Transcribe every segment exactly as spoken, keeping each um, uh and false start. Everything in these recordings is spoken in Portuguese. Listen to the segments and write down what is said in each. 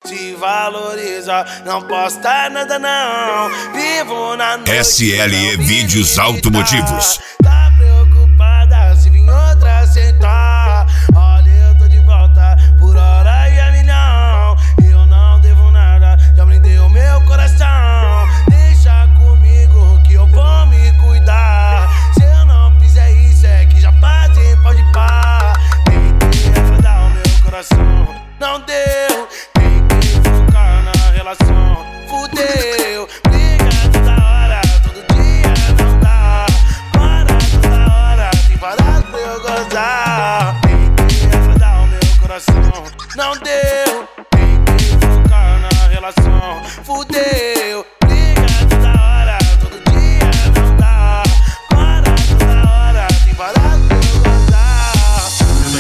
te valoriza. Não posta nada não, vivo na noite. S L E Vídeos Automotivos. Tá preocupada se vir outra sentar? Olha, eu tô de volta por hora e a milhão. Eu não devo nada, já brindei o meu coração. Deixa comigo que eu vou me cuidar. Se eu não fizer isso é que já passei, pode pá. Tentei agradar o meu coração, não deu. Tentei focar na relação, fudeu. Briga toda hora, todo dia não dá. Para toda hora, tem parado pra eu gozar. Tentei agradar o meu coração, não deu. Tentei focar na relação, fudeu. Briga toda hora, todo dia não dá. Para toda hora, tem parado pra eu gozar.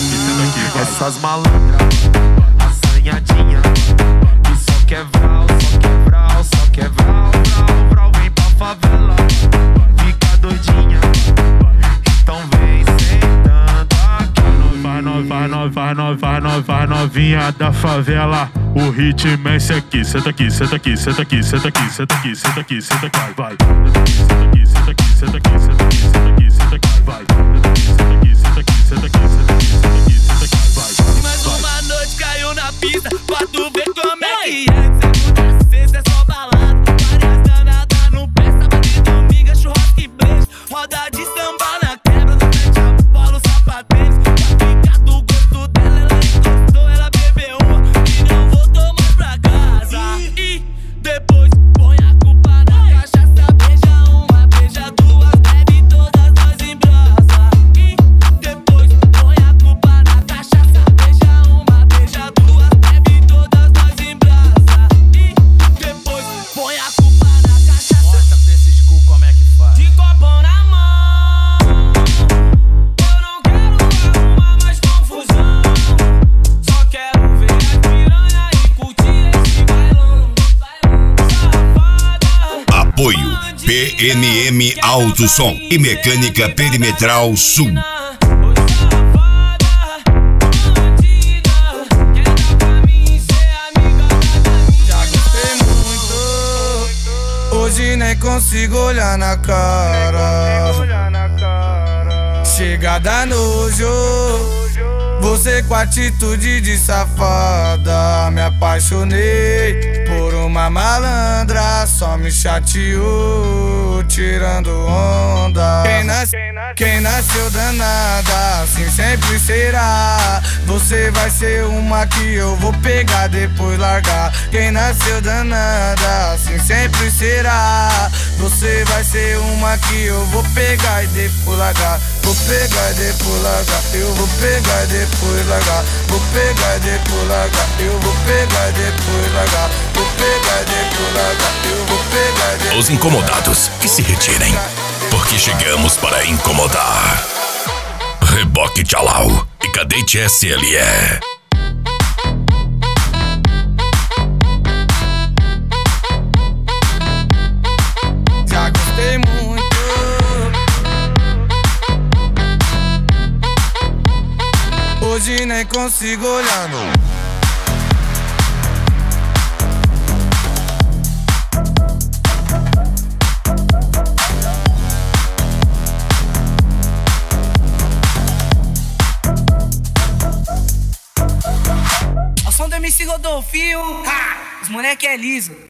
Essas malandras, assanhadinha, que só quer vral, só quer vral, só quer vral, vral, vral. Vem pra favela, fica doidinha, então vem sentando aqui. Vai nós, vai nós, vai nós, vai nós, vai novinha da favela. O ritmo é esse aqui, senta aqui, senta aqui, senta aqui, senta aqui, senta aqui, senta aqui, senta aqui, vai. Senta aqui, senta aqui, senta aqui, senta aqui, senta aqui, senta aqui, vai. Senta aqui, senta aqui, senta aqui, senta aqui, senta aqui, senta aqui, vai. Mais uma noite caiu na pista, pra tu ver como é que é. Segunda a sexta é só balada, várias danadas no pé. Sábado e domingo é churrasco e beijo, roda de samba na quebra. No pé de polo, sapatênis, pra ficar do gosto dela. Ela encostou, ela bebeu uma e não voltou mais pra casa. E depois põe a culpa na cachaça. Beija uma, beija duas, bebe todas nós em brasa. E depois põe a culpa na cachaça. Beija uma, beija duas, bebe todas nós em brasa. E depois põe a culpa na cachaça. Mostra pra esses cu como é que faz. De copão na mão, eu não quero arrumar mais confusão. Só quero ver as piranha e curtir esse bailão. Safada, Apoio P N M Alto Som e Mecânica Perimetral Sul. Oi, safada, bandida, quer dar pra mim ser amiga da minha. Já gostei muito, hoje nem consigo olhar na cara. Chegada nojo, você com atitude de safada. Me apaixonei por uma malandra, só me chateou, tirando onda. Quem, nas... Quem nasceu danada, assim sempre será. Você vai ser uma que eu vou pegar, depois largar. Quem nasceu danada, assim sempre será. Você vai ser uma que eu vou pegar e depois largar. Vou pegar e depois largar. Eu vou pegar e depois largar. Vou pegar e depois largar. Eu vou pegar e depois largar. Vou pegar e depois largar. Eu vou pegar e depois largar. Os incomodados que se retirem, porque chegamos para incomodar. Reboque Tchalau e Cadete S L E. Já gostei muito, hoje nem consigo olhar no... Ao som do M C Rodolfinho, ha! Os moleque é liso.